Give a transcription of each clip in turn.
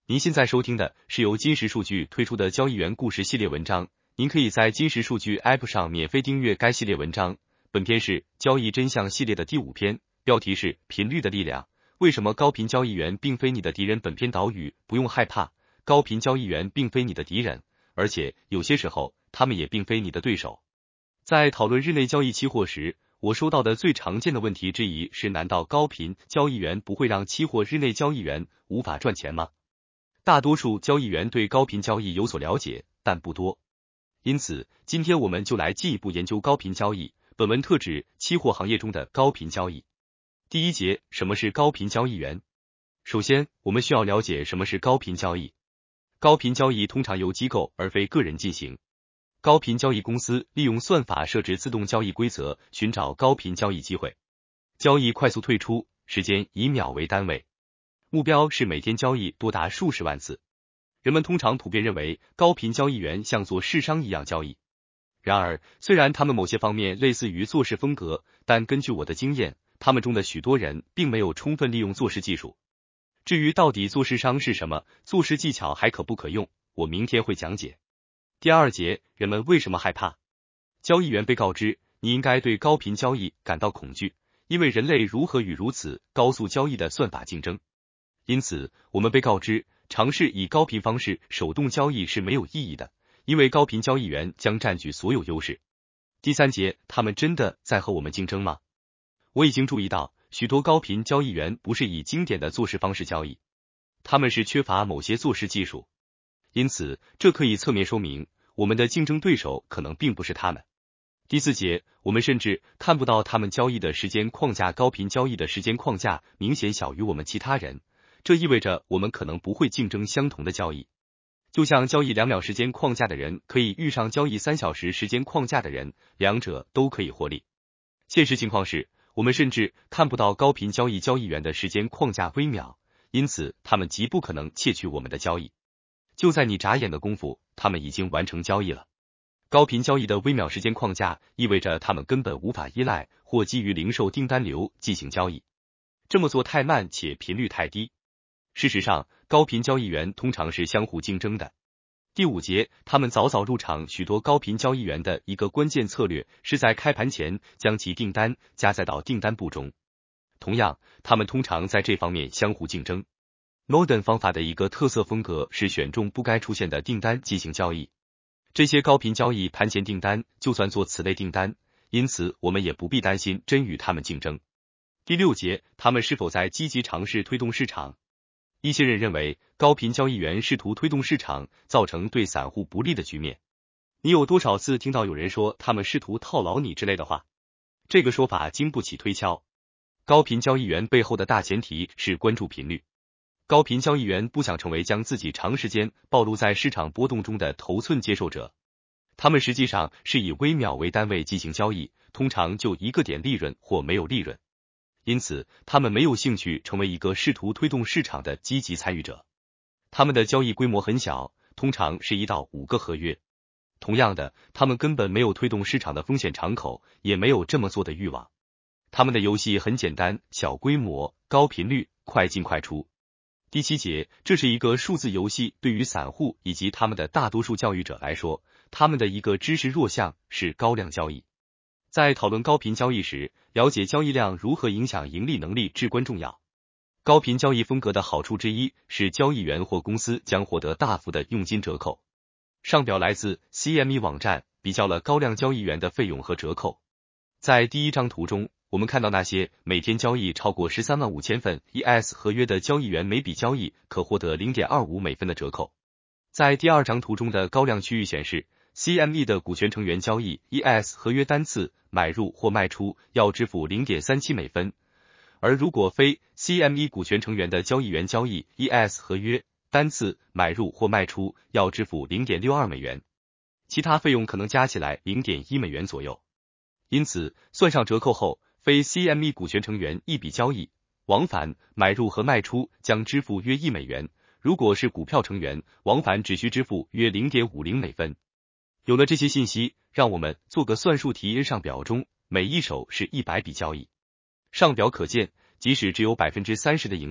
您现在收听的是由金石数据推出的交易员故事系列文章，您可以在金石数据 App 上免费订阅该系列文章。本篇是交易真相系列的第5篇，标题是频率的力量，为什么高频交易员并非你的敌人？本篇导语，不用害怕，高频交易员并非你的敌人，而且有些时候他们也并非你的对手。在讨论日内交易期货时，我收到的最常见的问题之一是，难道高频交易员不会让期货日内交易员无法赚钱吗？大多数交易员对高频交易有所了解，但不多。因此，今天我们就来进一步研究高频交易。本文特指期货行业中的高频交易。第一节，什么是高频交易员？首先，我们需要了解什么是高频交易。高频交易通常由机构而非个人进行。高频交易公司利用算法设置自动交易规则，寻找高频交易机会。交易快速退出，时间以秒为单位。目标是每天交易多达数十万次。人们通常普遍认为高频交易员像做市商一样交易。然而，虽然他们某些方面类似于做市风格，但根据我的经验，他们中的许多人并没有充分利用做市技术。至于到底做市商是什么，做市技巧还可不可用，我明天会讲解。第二节，人们为什么害怕？交易员被告知，你应该对高频交易感到恐惧，因为人类如何与如此高速交易的算法竞争。因此，我们被告知，尝试以高频方式手动交易是没有意义的，因为高频交易员将占据所有优势。第三节，他们真的在和我们竞争吗？我已经注意到，许多高频交易员不是以经典的做市方式交易，他们是缺乏某些做市技术。因此，这可以侧面说明，我们的竞争对手可能并不是他们。第四节，我们甚至看不到他们交易的时间框架。高频交易的时间框架明显小于我们其他人，这意味着我们可能不会竞争相同的交易。就像交易2秒时间框架的人可以遇上交易3小时时间框架的人，两者都可以获利。现实情况是，我们甚至看不到高频交易员的时间框架微秒，因此他们极不可能窃取我们的交易。就在你眨眼的功夫，他们已经完成交易了。高频交易的微秒时间框架意味着他们根本无法依赖或基于零售订单流进行交易，这么做太慢且频率太低。事实上，高频交易员通常是相互竞争的。第5节，他们早早入场。许多高频交易员的一个关键策略是在开盘前将其订单加载到订单簿中。同样，他们通常在这方面相互竞争。Modern 方法的一个特色风格是选中不该出现的订单进行交易。这些高频交易盘前订单就算做此类订单，因此我们也不必担心真与他们竞争。第6节，他们是否在积极尝试推动市场？一些人认为高频交易员试图推动市场，造成对散户不利的局面。你有多少次听到有人说他们试图套牢你之类的话？这个说法经不起推敲。高频交易员背后的大前提是关注频率。高频交易员不想成为将自己长时间暴露在市场波动中的头寸接受者。他们实际上是以微秒为单位进行交易，通常就1个点利润或没有利润。因此，他们没有兴趣成为一个试图推动市场的积极参与者。他们的交易规模很小，通常是1到5个合约。同样的，他们根本没有推动市场的风险敞口，也没有这么做的欲望。他们的游戏很简单，小规模、高频率，快进快出。第7节，这是一个数字游戏。对于散户以及他们的大多数交易者来说，他们的一个知识弱项是高量交易。在讨论高频交易时，了解交易量如何影响盈利能力至关重要。高频交易风格的好处之一是交易员或公司将获得大幅的佣金折扣。上表来自 CME 网站，比较了高量交易员的费用和折扣。在第1张图中，我们看到那些每天交易超过135000份 ES 合约的交易员，每笔交易可获得 0.25 美分的折扣。在第2张图中的高量区域显示，CME 的股权成员交易 ES 合约单次买入或卖出要支付 0.37 美分，而如果非 CME 股权成员的交易员交易 ES 合约单次买入或卖出要支付 0.62 美元，其他费用可能加起来 0.1 美元左右。因此，算上折扣后，非 CME 股权成员一笔交易往返买入和卖出将支付约1美元，如果是股票成员，往返只需支付约 0.50 美分。有了这些信息，让我们做个算术题。上表中每一手是100笔交易。上表可见，即使只有 30% 的盈利，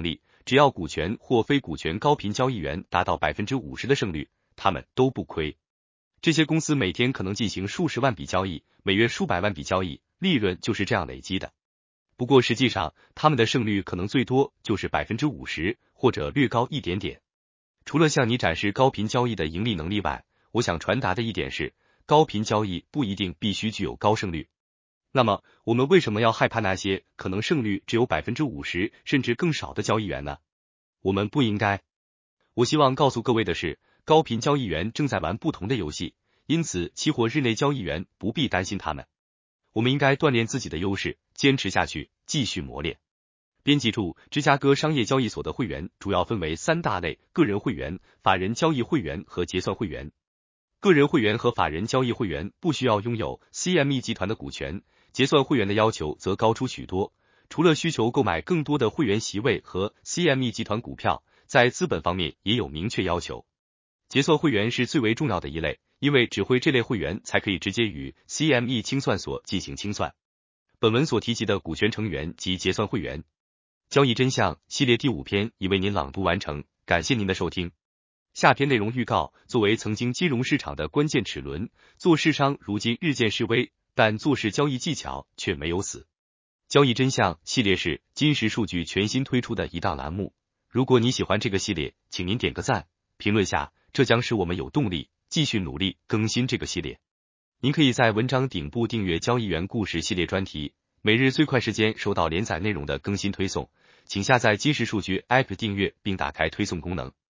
只要股权或非股权高频交易员达到 50% 的胜率，他们都不亏。这些公司每天可能进行数十万笔交易，每月数百万笔交易，利润就是这样累积的。不过实际上，他们的胜率可能最多就是 50%， 或者略高一点点。除了向你展示高频交易的盈利能力外，我想传达的一点是，高频交易不一定必须具有高胜率。那么，我们为什么要害怕那些可能胜率只有 50% 甚至更少的交易员呢？我们不应该。我希望告诉各位的是，高频交易员正在玩不同的游戏，因此期货日内交易员不必担心他们。我们应该锻炼自己的优势，坚持下去，继续磨练。编辑处，芝加哥商业交易所的会员主要分为3大类：个人会员、法人交易会员和结算会员。个人会员和法人交易会员不需要拥有 CME 集团的股权，结算会员的要求则高出许多。除了需求购买更多的会员席位和 CME 集团股票，在资本方面也有明确要求。结算会员是最为重要的一类，因为只会这类会员才可以直接与 CME 清算所进行清算。本文所提及的股权成员及结算会员。交易真相系列第5篇已为您朗读完成，感谢您的收听。下篇内容预告：作为曾经金融市场的关键齿轮，做市商如今日渐式微，但做市交易技巧却没有死。交易真相系列是金石数据全新推出的一档栏目。如果你喜欢这个系列，请您点个赞，评论下，这将使我们有动力继续努力更新这个系列。您可以在文章顶部订阅交易员故事系列专题，每日最快时间收到连载内容的更新推送。请下载金石数据 App 订阅并打开推送功能。